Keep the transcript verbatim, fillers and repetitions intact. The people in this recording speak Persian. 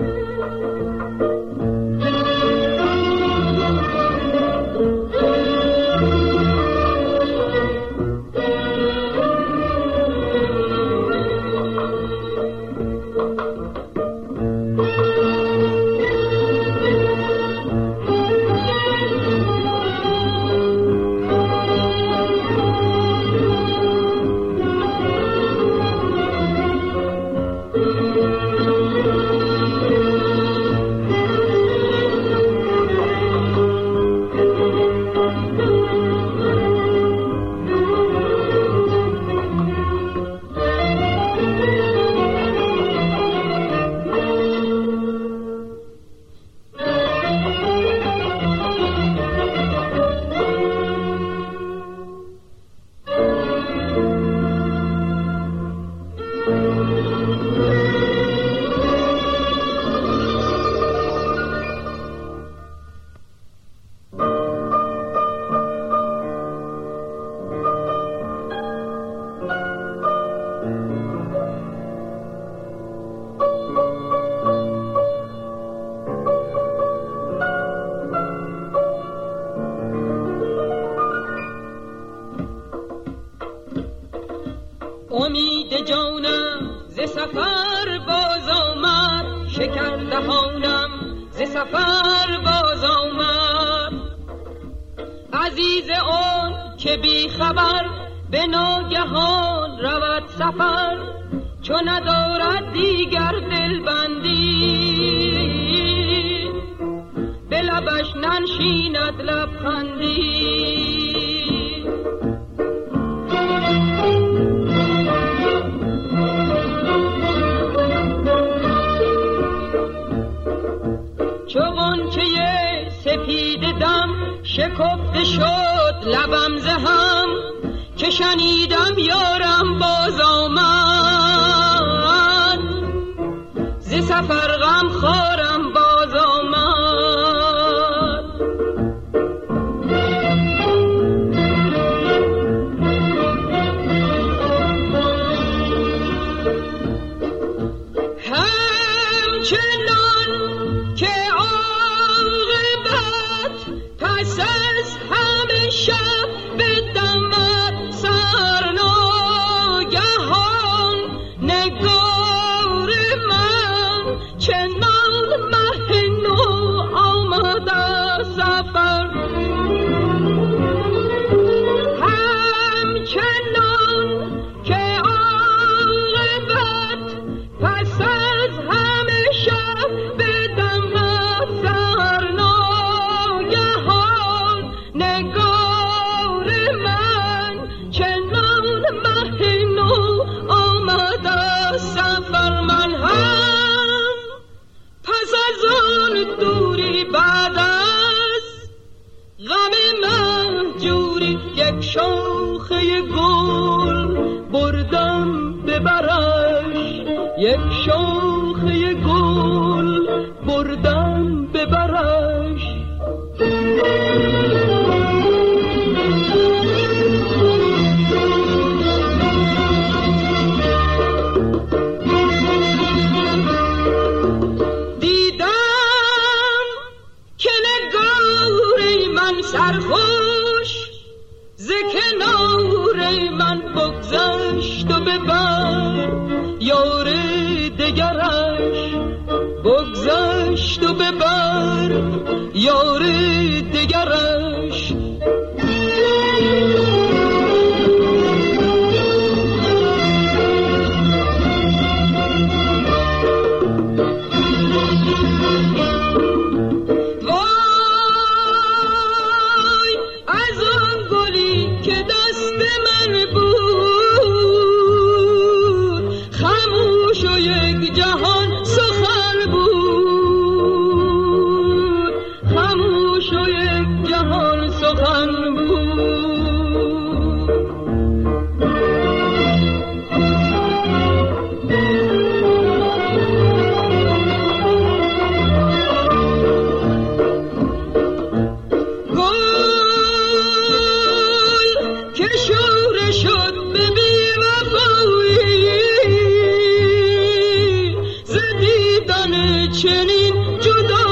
امید جانم ز سفر باز آمد، شکر دهانم ز سفر باز آمد. عزیز آن که بی خبر به ناگهان رود سفر، چون ندارد دیگر دلبندی به لبش ننشیند لبخندی. چون که یه سپید دم شکفته شد لبم ز هم، که شنیدم یارم باز آمد، ز سفر غم خارم باز آمد. همچنان که عاقبت پس از همه شب بدمد سرناگهان، نگار من چنان مه نو آمد از سفر. همچنان که عاقبت پس از همه شب بدمد سرناگهان، نگار من چنان مه نو آمد از سفر. من هم پس از آن دوری بعد از غم مهجوری، یک شاخه گل بردم به برش، یک شاخه گل بردم به برش. دیدم که نگار من سرخوش ز کنار من بگذشت و ببر یار دگرش، بگذشت و ببر یار دگرش. وای از آن گلی که دست من بود، خاموش و یک جهان سخن بود، خاموش و یک جهان سخن بود. چنین جدا